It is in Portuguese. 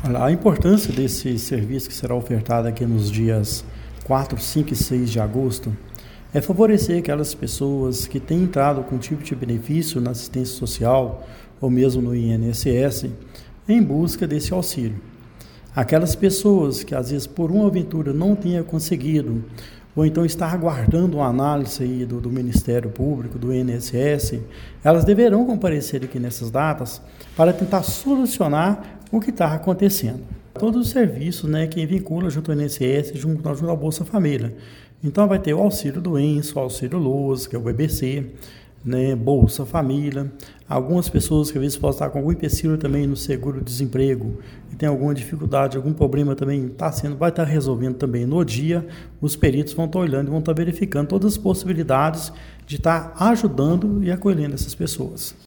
Olha, a importância desse serviço que será ofertado aqui nos dias 4, 5 e 6 de agosto é favorecer aquelas pessoas que têm entrado com tipo de benefício na assistência social ou mesmo no INSS em busca desse auxílio. Aquelas pessoas que às vezes por uma aventura não tenha conseguido ou então está aguardando uma análise aí do Ministério Público, do INSS, elas deverão comparecer aqui nessas datas para tentar solucionar o que está acontecendo. Todos os serviços, que vincula junto ao INSS, junto ao Bolsa Família. Então vai ter o auxílio doença, o auxílio LOAS, que é o BBC, Bolsa Família. Algumas pessoas que às vezes podem estar com algum empecilho também no seguro-desemprego e tem alguma dificuldade, algum problema também vai estar resolvendo também no dia. Os peritos vão estar olhando e vão estar verificando todas as possibilidades de estar ajudando e acolhendo essas pessoas.